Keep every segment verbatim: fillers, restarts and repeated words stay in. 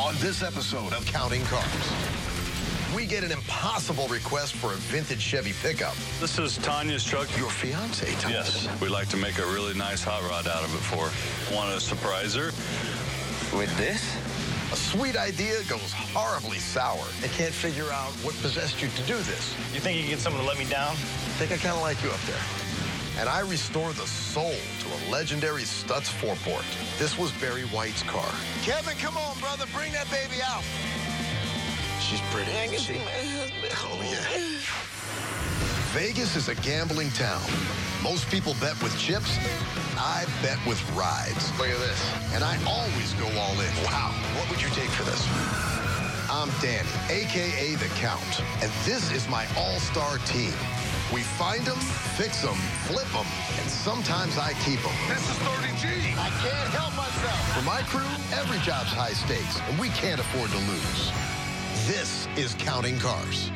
On this episode of Counting Cars, we get an impossible request for a vintage Chevy pickup. This is Tanya's truck. Your fiance, Tanya? Yes. We like to make a really nice hot rod out of it for her. Want to surprise her? With this? A sweet idea goes horribly sour. They can't figure out what possessed you to do this. You think you can get someone to let me down? I think I kind of like you up there. And I restore the soul to a legendary Stutz four-port. This was Barry White's car. Kevin, come on, brother. Bring that baby out. She's pretty, isn't she? Oh, yeah. Vegas is a gambling town. Most people bet with chips. I bet with rides. Look at this. And I always go all in. Wow. What would you take for this? I'm Danny, a k a. The Count. And this is my all-star team. We find them, fix them, flip them, and sometimes I keep them. This is thirty G. I can't help myself. For my crew, every job's high stakes, and we can't afford to lose. This is Counting Cars.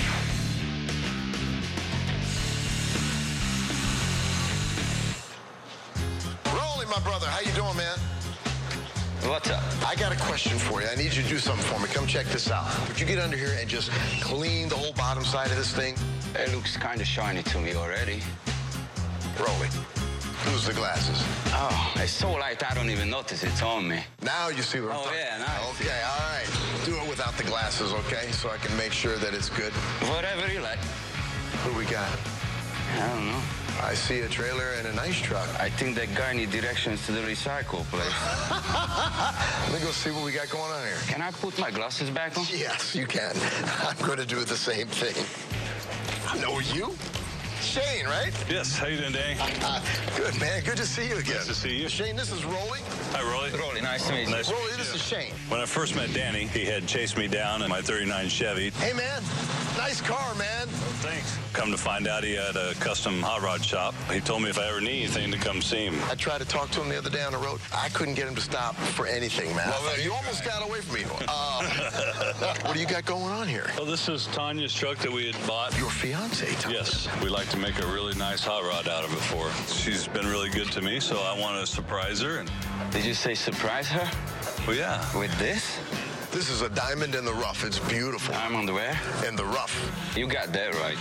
Rolly, my brother, how you doing, man? What's up? I got a question for you. I need you to do something for me. Come check this out. Would you get under here and just clean the whole bottom side of this thing? It looks kind of shiny to me already. Rolly, lose the glasses. Oh, it's so light I don't even notice it's on me. Now you see what I'm Oh, talking yeah, now I see. Okay, all right. Do it without the glasses, okay? So I can make sure that it's good. Whatever you like. What do we got? I don't know. I see a trailer and a nice truck. I think that guy needs directions to the recycle place. Let me go see what we got going on here. Can I put my glasses back on? Yes, you can. I'm going to do the same thing. I know you. Shane, right? Yes. How you doing, Danny? Uh, good, man. Good to see you again. Nice to see you. Shane, this is Rolly. Hi, Rolly. Rolly, nice to meet you. Nice to Rolly, meet this you. is Shane. When I first met Danny, he had chased me down in my thirty-nine Chevy. Hey, man. Nice car, man. Thanks. Come to find out he had a custom hot rod shop. He told me if I ever need anything to come see him. I tried to talk to him the other day on the road. I couldn't get him to stop for anything, man. Well, you almost got away from me. Uh, what do you got going on here? Well, this is Tanya's truck that we had bought. Your fiance, Tom. Yes. We like to make a really nice hot rod out of it for her. She's been really good to me, so I want to surprise her. And Did you say surprise her? well, yeah. With this? This is a diamond in the rough. It's beautiful. Diamond where? In the rough. You got that right.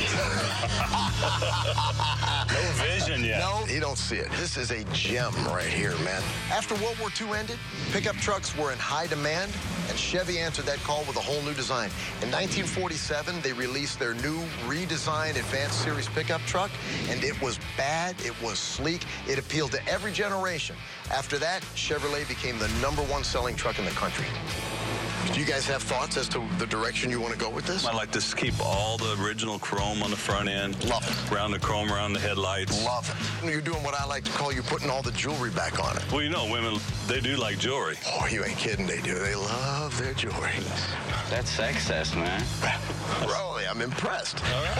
No vision yet. No, you don't see it. This is a gem right here, man. After World War Two ended, pickup trucks were in high demand, and Chevy answered that call with a whole new design. In nineteen forty-seven, they released their new redesigned Advanced Series pickup truck, and it was bad, it was sleek, it appealed to every generation. After that, Chevrolet became the number one selling truck in the country. Do you guys have thoughts as to the direction you want to go with this? I like to keep all the original chrome on the front end. Love it. Around the chrome around the headlights. Love it. You're doing what I like to call you putting all the jewelry back on it. Well, you know, women, they do like jewelry. Oh, you ain't kidding, they do. They love their jewelry. That's excess, man. Rolly, I'm impressed.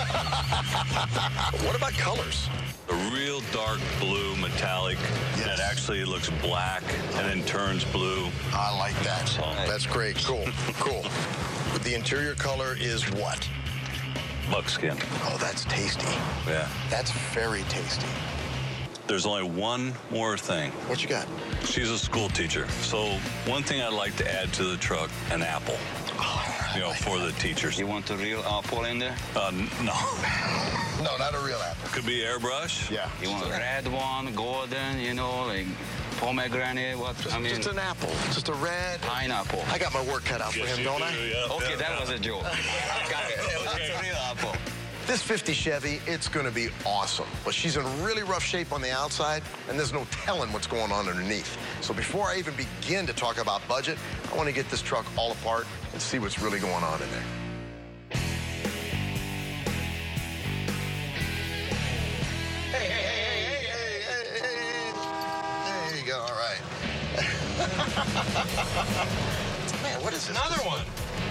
What about colors? A real dark blue metallic Yes. that actually looks black and then turns blue. I like that. So- That's great. Cool. Cool. But the interior color is what? Buckskin. Oh, that's tasty. Yeah. That's very tasty. There's only one more thing. What you got? She's a school teacher. So one thing I'd like to add to the truck, an apple. Oh, You know, for the teachers. You want a real apple in there? Uh, n- no. no, not a real apple. Could be airbrush. Yeah. You want a red one, golden, you know, like pomegranate, what? Just, I mean, just an apple. Just a red. pineapple. I got my work cut out for Yes, him, you don't do, I? yeah, Okay, yeah, that yeah. was a joke. Got it. That's a real apple. This fifty Chevy, it's going to be awesome. But she's in really rough shape on the outside, and there's no telling what's going on underneath. So before I even begin to talk about budget, I want to get this truck all apart and see what's really going on in there. Hey, hey, hey, hey, hey, hey, hey, hey. There you go, all right. Man, what is this? Another one.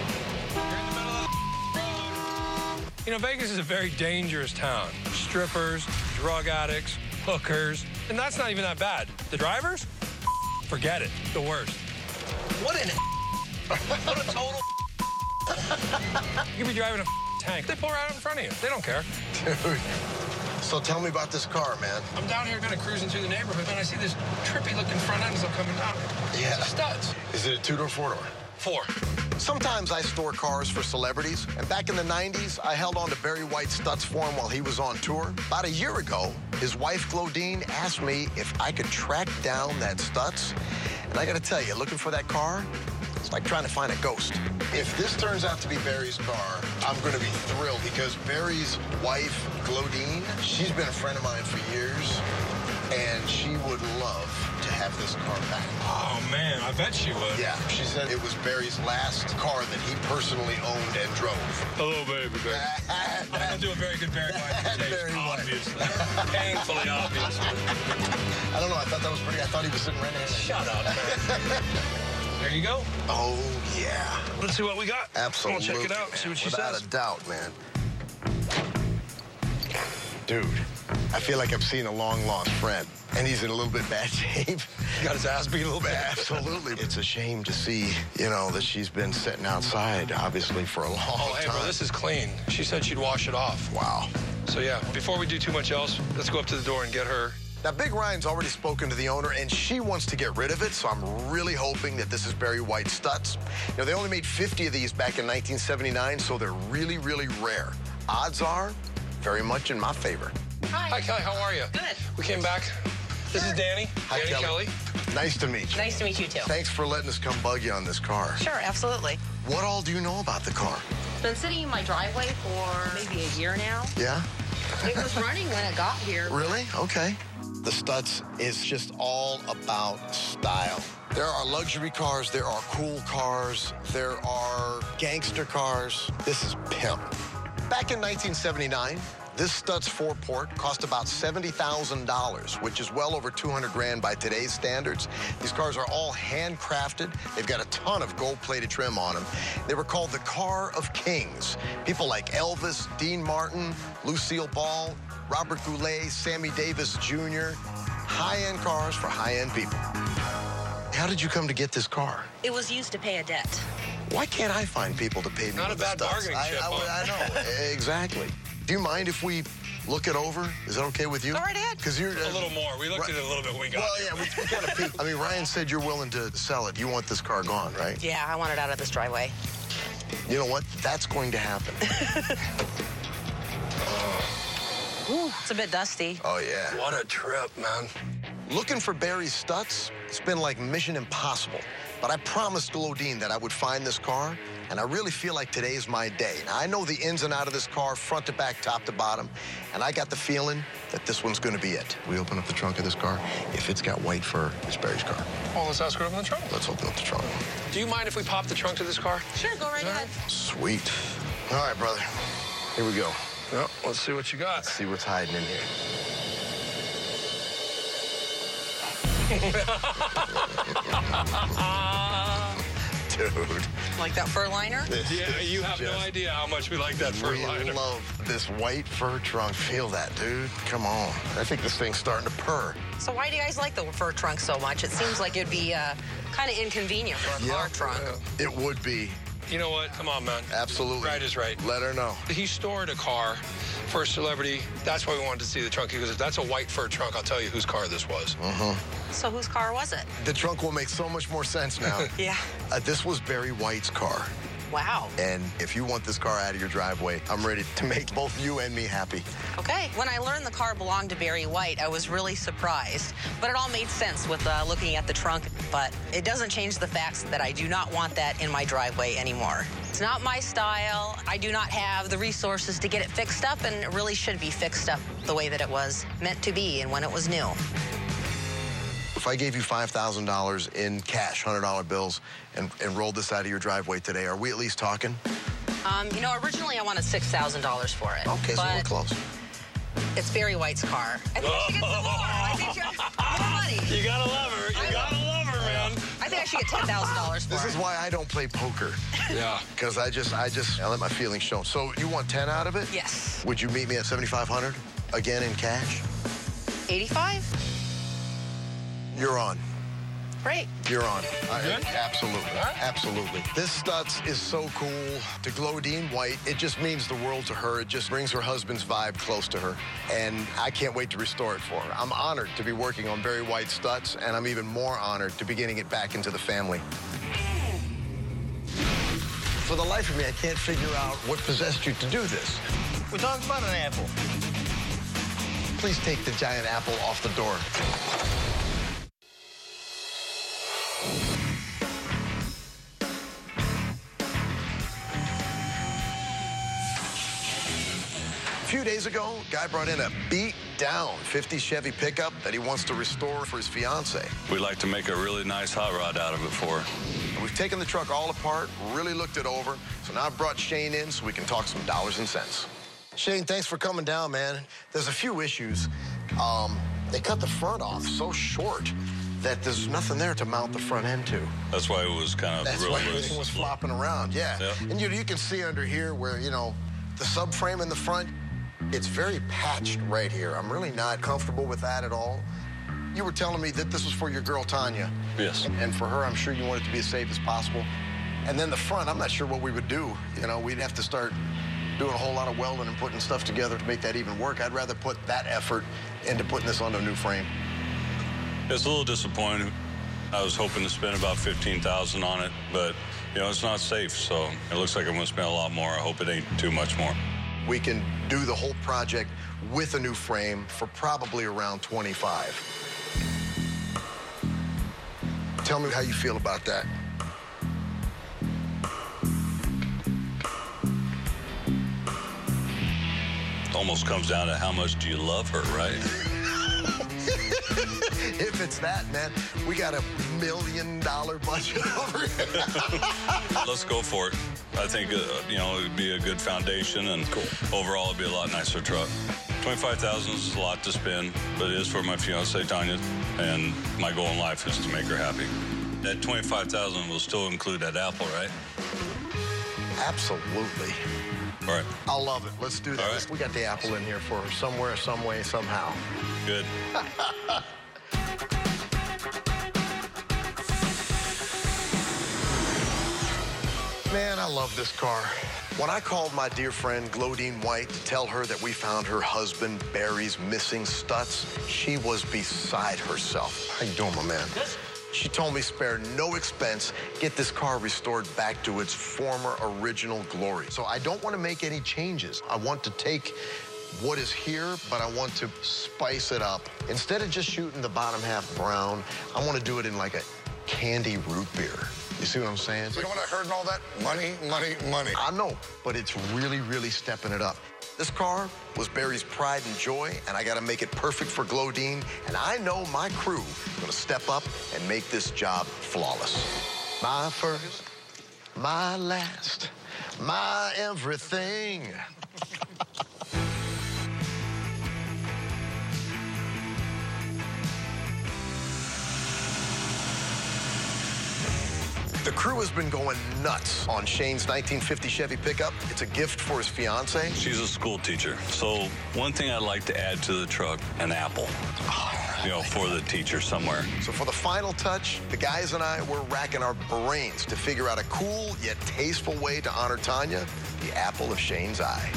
You know, Vegas is a very dangerous town. Strippers, drug addicts, hookers, and that's not even that bad. The drivers? Forget it. The worst. What an What a total You could be driving a tank. They pull right out in front of you. They don't care. Dude. So tell me about this car, man. I'm down here kind of cruising through the neighborhood, and I see this trippy-looking front end as I'm coming down. Yeah. It's a Stutz. Is it a two-door, four-door? Four. Sometimes I store cars for celebrities, and back in the nineties, I held on to Barry White Stutz for him while he was on tour. About a year ago, his wife, Glodine, asked me if I could track down that Stutz. And I gotta tell you, looking for that car, it's like trying to find a ghost. If this turns out to be Barry's car, I'm gonna be thrilled because Barry's wife, Glodine, she's been a friend of mine for years, and she would love to have this car back. Oh, man, I bet she would. Yeah, she said it was Barry's last car that he personally owned and drove. Hello, baby, baby. I don't do a very good Barry White Barry White. Obviously. Painfully obvious. I don't know, I thought that was pretty, I thought he was sitting right there. Shut up, man. There you go. Oh, yeah. Let's see what we got. Absolutely. We'll check it out, see what she Without says. a doubt, man. Dude, I feel like I've seen a long-lost friend, and he's in a little bit bad shape. He got his ass beat a little bit. Absolutely. It's a shame to see, you know, that she's been sitting outside, obviously, for a long Oh, hey, time. bro, this is clean. She said she'd wash it off. Wow. So, yeah, before we do too much else, let's go up to the door and get her. Now, Big Ryan's already spoken to the owner, and she wants to get rid of it, so I'm really hoping that this is Barry White Stutz. You know, they only made fifty of these back in nineteen seventy-nine, so they're really, really rare. Odds are very much in my favor. Hi. Hi, Kelly, how are you? Good. We came back. This is Danny. Hi, Danny Kelly. Kelly. Nice to meet you. Nice to meet you, too. Thanks for letting us come bug you on this car. Sure, absolutely. What all do you know about the car? It's been sitting in my driveway for maybe a year now. Yeah? It was running when it got here. Really? Okay. The Stutz is just all about style. There are luxury cars, there are cool cars, there are gangster cars. This is pimp. Back in nineteen seventy-nine, this Stutz four-port cost about seventy thousand dollars, which is well over two hundred grand by today's standards. These cars are all handcrafted. They've got a ton of gold-plated trim on them. They were called the Car of Kings. People like Elvis, Dean Martin, Lucille Ball, Robert Goulet, Sammy Davis Junior High-end cars for high-end people. How did you come to get this car? It was used to pay a debt. Why can't I find people to pay me Not with a bad the Stutz? bargaining I, chip, I, huh? I know, exactly. Do you mind if we look it over? Is that okay with you? Go right ahead. Because you're A little more. We looked Right. at it a little bit when we got Well, here. yeah, we, we kind of peeked. I mean, Ryan said you're willing to sell it. You want this car gone, right? Yeah, I want it out of this driveway. You know what? That's going to happen. Ooh, it's a bit dusty. Oh, yeah. What a trip, man. Looking for Barry's Stutz, it's been like mission impossible. But I promised Glodine that I would find this car, and I really feel like today's my day. Now, I know the ins and out of this car, front to back, top to bottom, and I got the feeling that this one's going to be it. We open up the trunk of this car. If it's got white fur, it's Barry's car. Well, let's ask her to open the trunk. Let's open up the trunk. Do you mind if we pop the trunk to this car? Sure, go right ahead. Sweet. All right, brother. Here we go. Yeah, let's see what you got. Let's see what's hiding in here. Dude. Like that fur liner? This Yeah, is you have no just- idea how much we like that fur We liner. love this white fur trunk. Feel that, dude. Come on. I think this thing's starting to purr. So why do you guys like the fur trunk so much? It seems like it'd be uh, kind of inconvenient for a Yeah. car trunk. It would be. You know what? Come on, man. Absolutely. Right is right. Let her know. He stored a car for a celebrity. That's why we wanted to see the trunk. He goes, if that's a white fur trunk, I'll tell you whose car this was. So whose car was it? The trunk will make so much more sense now. Yeah. Uh, this was Barry White's car. Wow. And if you want this car out of your driveway, I'm ready to make both you and me happy. Okay. When I learned the car belonged to Barry White, I was really surprised. But it all made sense with uh, looking at the trunk. But it doesn't change the facts that I do not want that in my driveway anymore. It's not my style. I do not have the resources to get it fixed up, and it really should be fixed up the way that it was meant to be and when it was new. If I gave you five thousand dollars in cash, one hundred dollar bills, and, and rolled this out of your driveway today, are we at least talking? Um, you know, originally I wanted six thousand dollars for it. Okay, so we're but close. it's Barry White's car. I think I should get some more. I think you more money. You gotta love her. You I gotta love her, man. I think I should get ten thousand dollars for This it. is why I don't play poker. Yeah. Because I just, I just, I let my feelings show. So you want ten out of it? Yes. Would you meet me at seventy-five hundred again in cash? eighty-five? You're on. Great. You're on. I- Good? absolutely. All right. Absolutely. This Stutz is so cool. To Glodine White, it just means the world to her. It just brings her husband's vibe close to her. And I can't wait to restore it for her. I'm honored to be working on Barry White Stutz, and I'm even more honored to be getting it back into the family. For the life of me, I can't figure out what possessed you to do this. We're talking about an apple. Please take the giant apple off the door. A few days ago, guy brought in a beat-down fifties Chevy pickup that he wants to restore for his fiance. We like to make a really nice hot rod out of it for her. We've taken the truck all apart, really looked it over, so now I've brought Shane in so we can talk some dollars and cents. Shane, thanks for coming down, man. There's a few issues. Um, they cut the front off so short that there's nothing there to mount the front end to. That's why it was kind of That's real why loose. everything was flopping around, yeah. Yep. And you, you can see under here where, you know, the subframe in the front, it's very patched right here. I'm really not comfortable with that at all. You were telling me that this was for your girl, Tanya. Yes. And, and for her, I'm sure you want it to be as safe as possible. And then the front, I'm not sure what we would do. You know, we'd have to start doing a whole lot of welding and putting stuff together to make that even work. I'd rather put that effort into putting this on a new frame. It's a little disappointing. I was hoping to spend about fifteen thousand dollars on it, but, you know, it's not safe, so it looks like I'm going to spend a lot more. I hope it ain't too much more. We can do the whole project with a new frame for probably around twenty-five. Tell me how you feel about that. It almost comes down to how much do you love her, right? If it's that, man, we got a million dollar budget over here. Let's go for it. I think, uh, you know, it would be a good foundation, and cool. Overall, it'd be a lot nicer truck. twenty-five thousand dollars is a lot to spend, but it is for my fiancée, Tanya, and my goal in life is to make her happy. That twenty-five thousand dollars will still include that apple, right? Absolutely. All right. I'll love it. Let's do that. All right. We got the apple in here for her somewhere, some way, somehow. Good. Man, I love this car. When I called my dear friend Glodine White to tell her that we found her husband Barry's missing Stutz, she was beside herself. How you doing, my man? Good. She told me spare no expense, get this car restored back to its former original glory. So I don't want to make any changes. I want to take what is here, but I want to spice it up. Instead of just shooting the bottom half brown, I want to do it in like a candy root beer. You see what I'm saying? You know what I heard and all that? Money, money, money. I know, but it's really, really stepping it up. This car was Barry's pride and joy, and I gotta make it perfect for Glodine, and I know my crew is gonna step up and make this job flawless. My first, my last, my everything. The crew has been going nuts on Shane's nineteen fifty Chevy pickup. It's a gift for his fiance. She's a school teacher, so one thing I'd like to add to the truck, an apple. Oh, you know, for the teacher somewhere. So for the final touch, the guys and I, we're racking our brains to figure out a cool yet tasteful way to honor Tanya, the apple of Shane's eye.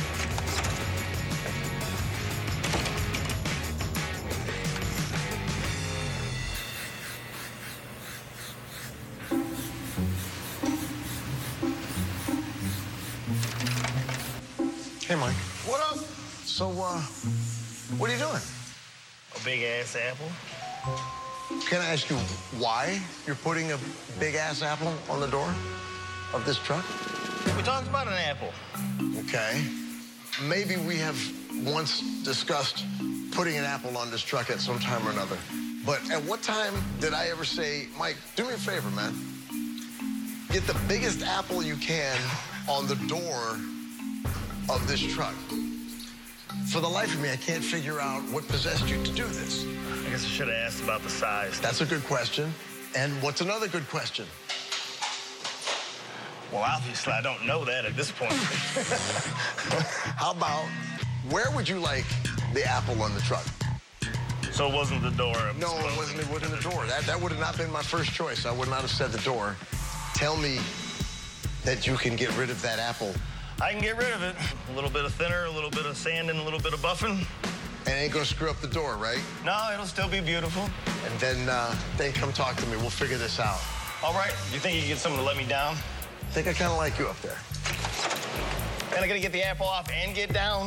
Hey, Mike. What up? So, uh, what are you doing? A big-ass apple. Can I ask you why you're putting a big-ass apple on the door of this truck? We talked about an apple. Okay. Maybe we have once discussed putting an apple on this truck at some time or another. But at what time did I ever say, Mike, do me a favor, man. Get the biggest apple you can on the door of this truck. For the life of me, I can't figure out what possessed you to do this. I guess I should have asked about the size. That's a good question. And what's another good question? Well, obviously, I don't know that at this point. How about, where would you like the apple on the truck? So it wasn't the door? No, it wasn't, it wasn't the door. That, that would have not been my first choice. I would not have said the door. Tell me that you can get rid of that apple. I can get rid of it. A little bit of thinner, a little bit of sanding, a little bit of buffing. And ain't gonna screw up the door, right? No, it'll still be beautiful. And then, uh, then come talk to me. We'll figure this out. All right. Do you think you can get someone to let me down? I think I kind of like you up there. And I gotta get the apple off and get down.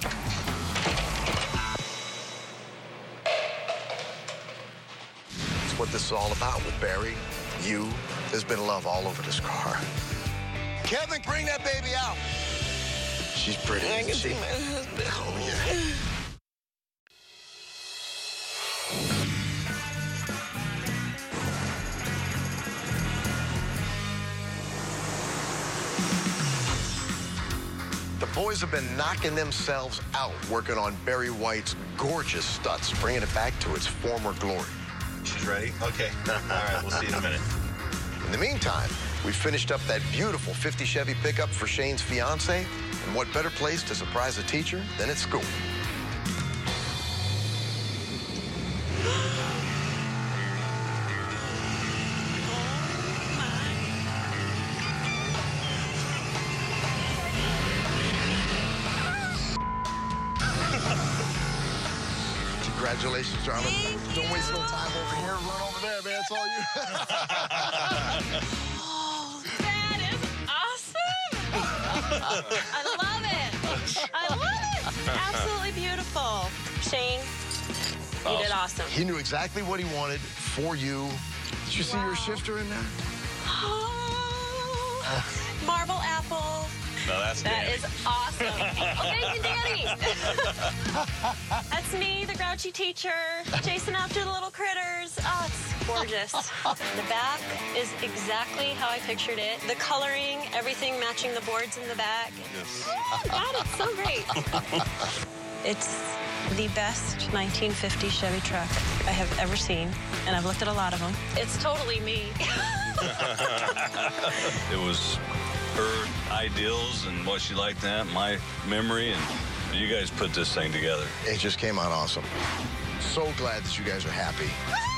That's what this is all about with Barry, you. There's been love all over this car. Kevin, bring that baby out. She's pretty, I can isn't see she? my husband. Oh, yeah. The boys have been knocking themselves out working on Barry White's gorgeous Stutz, bringing it back to its former glory. She's ready? Okay. All right, we'll see you in a minute. In the meantime, we finished up that beautiful fifty Chevy pickup for Shane's fiance, and what better place to surprise a teacher than at school? Congratulations, darling. Thank Don't you. waste no time over here. Run over there, man. It's all you. Oh, that is awesome. I love it. I love it. Absolutely beautiful. Shane, you did awesome. He knew exactly what he wanted for you. Did you see Wow. your shifter in there? Oh, marble apple. No, that's That Danny. is awesome. Oh, thank you, Danny. That's me, the grouchy teacher, chasing after the little critters. Oh, it's gorgeous. The back is exactly how I pictured it. The coloring, everything matching the boards in the back. Yes. Oh, God, it's so great. It's the best nineteen fifty Chevy truck I have ever seen, and I've looked at a lot of them. It's totally me. It was her ideals and what she liked in that, my memory, and you guys put this thing together. It just came out awesome. So glad that you guys are happy.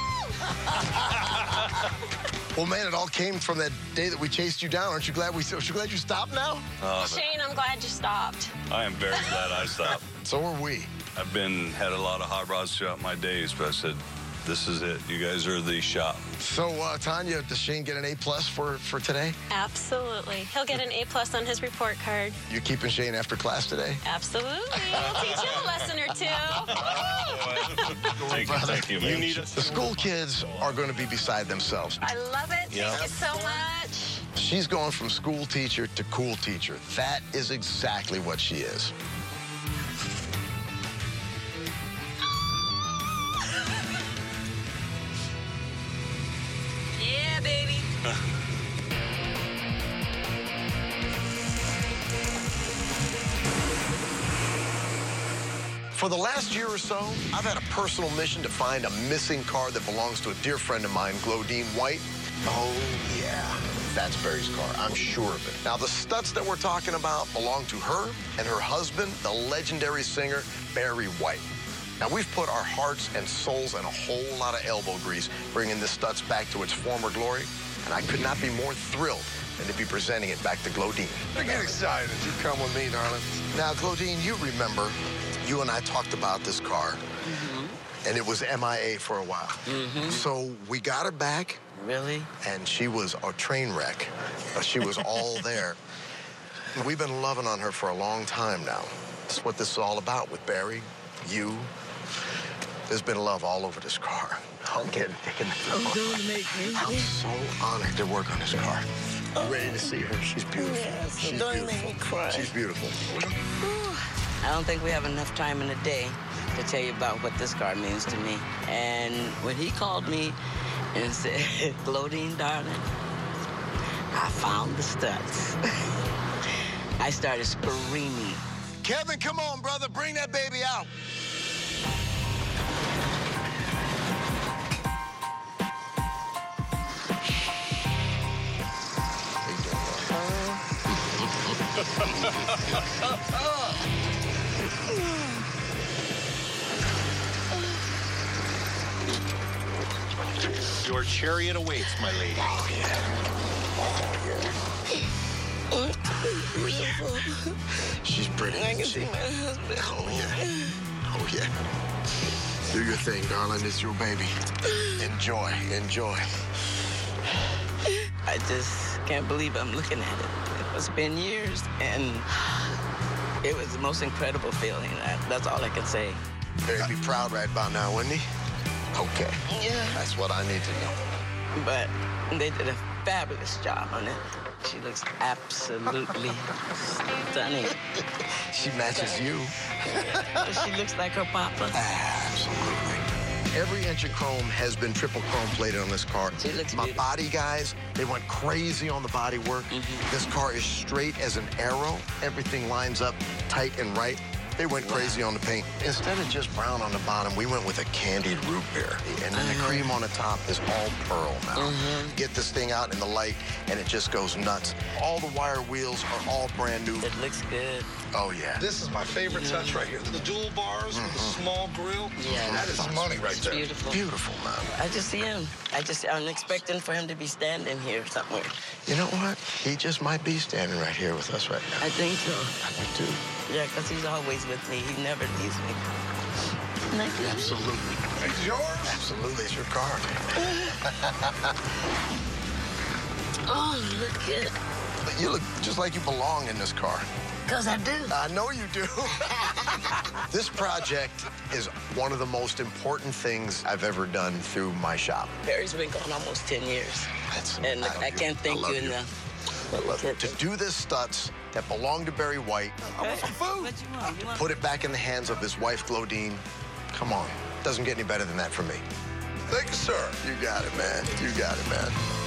Well, man, it all came from that day that we chased you down. Aren't you glad we? Aren't you glad you stopped now? Uh, Shane, I'm glad you stopped. I am very glad I stopped. So are we. I've been had a lot of hot rods throughout my days, but I said, this is it. You guys are the shop. So, uh, Tanya, does Shane get an A plus for for today? Absolutely. He'll get an A plus on his report card. You keeping Shane after class today? Absolutely. We'll teach him a lesson or two. Thank you, thank you, man. You need us. The school kids are going to be beside themselves. I love it. Yeah. Thank you so much. She's going from school teacher to cool teacher. That is exactly what she is. Yeah, baby. For the last year or so, I've had a personal mission to find a missing car that belongs to a dear friend of mine, Glodine White. Oh, yeah, that's Barry's car. I'm sure of it. Now, the Stutz that we're talking about belong to her and her husband, the legendary singer, Barry White. Now, we've put our hearts and souls and a whole lot of elbow grease bringing this Stutz back to its former glory, and I could not be more thrilled than to be presenting it back to Glodine. Get excited. You come with me, darling. Now, Glodine, you remember you and I talked about this car, mm-hmm. and it was M I A for a while. Mm-hmm. So we got her back. Really? And she was a train wreck. But she was all there. We've been loving on her for a long time now. That's what this is all about with Barry, you. There's been love all over this car. I'm getting thick in the Oh, don't make me. I'm so honored to work on this car. I'm ready to see her. She's beautiful. Yes, She's don't beautiful. make me cry. She's beautiful. I don't think we have enough time in the day to tell you about what this car means to me. And when he called me and said, Glodine, darling, I found the Stutz. I started screaming. Kevin, come on, brother. Bring that baby out. Your chariot awaits, my lady. Oh, yeah. Oh, yeah. She's pretty. I can isn't see she? my husband. Oh, yeah. Oh, yeah. Do your thing, darling. It's your baby. Enjoy. Enjoy. I just can't believe I'm looking at it. It's been years, and it was the most incredible feeling. That's all I can say. Barry'd be proud right about now, wouldn't he? Okay. Yeah. That's what I need to know. But they did a fabulous job on it. She looks absolutely stunning. She matches you. She looks like her papa. Absolutely. Every inch of chrome has been triple chrome plated on this car. She looks My beautiful. body guys, they went crazy on the body work. Mm-hmm. This car is straight as an arrow. Everything lines up tight and right. They went wow. crazy on the paint. Instead of just brown on the bottom, we went with a candied root beer. And then uh-huh. the cream on the top is all pearl now. Uh-huh. Get this thing out in the light, and it just goes nuts. All the wire wheels are all brand new. It looks good. Oh, yeah. This is my favorite Yeah. touch right here. The dual bars Mm-hmm. with the small grill. Yeah. That is money right there. Beautiful. Beautiful, man. I just see him. I just, I'm expecting for him to be standing here somewhere. You know what? He just might be standing right here with us right now. I think so. I do, too. Yeah, because he's always with me. He never leaves me. Like, Absolutely. It's yours? Absolutely. It's your car. oh, look good. You look just like you belong in this car. Because I do. I know you do. This project is one of the most important things I've ever done through my shop. Barry's been gone almost ten years. That's And I, I can't thank I you love enough. I love you. To do this Stutz that belonged to Barry White, I want some food. What you want? You want? Put it back in the hands of his wife, Glodine. Come on. Doesn't get any better than that for me. Thank you, sir. You got it, man. You got it, man.